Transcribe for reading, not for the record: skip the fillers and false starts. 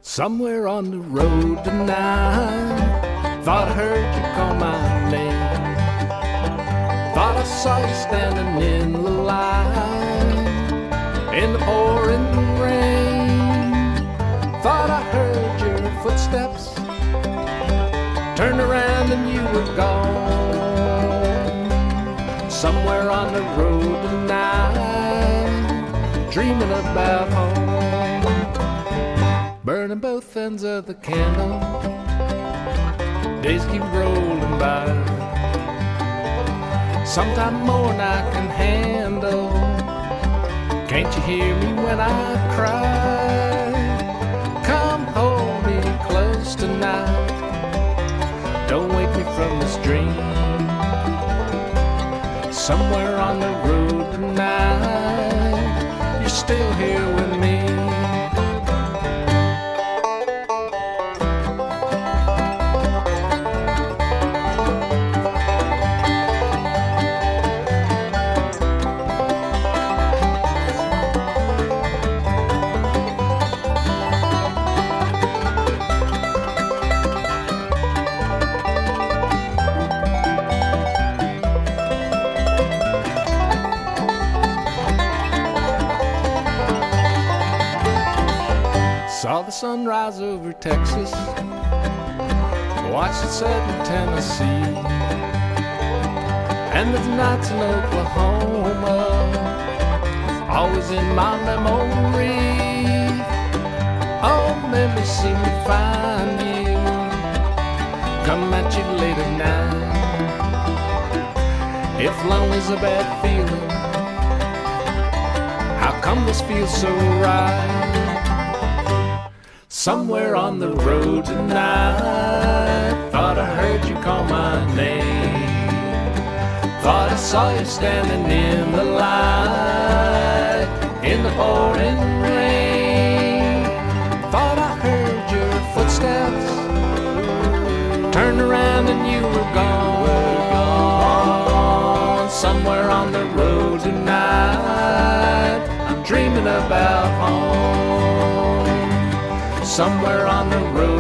Somewhere on the road tonight, thought I heard you call my name. Thought I saw you standing in the line, in the pouring rain. Thought I heard your footsteps, turned around and you were gone. Somewhere on the road tonight, dreaming about home. Burning both ends of the candle, days keep rolling by. Sometime more than I can handle. Can't you hear me when I cry? Come hold me close tonight, don't wake me from this dream. Somewhere on the road tonight, you're still here with me. Saw the sunrise over Texas, watched it set in Tennessee, and the nights in Oklahoma, always in my memory. Oh, let me see me find you, come at you late at night. If lonely's a bad feeling, how come this feels so right? Somewhere on the road tonight, thought I heard you call my name. Thought I saw you standing in the light, in the pouring rain. Thought I heard your footsteps, turned around and you were gone. Somewhere on the road tonight, I'm dreaming about home. Somewhere on the road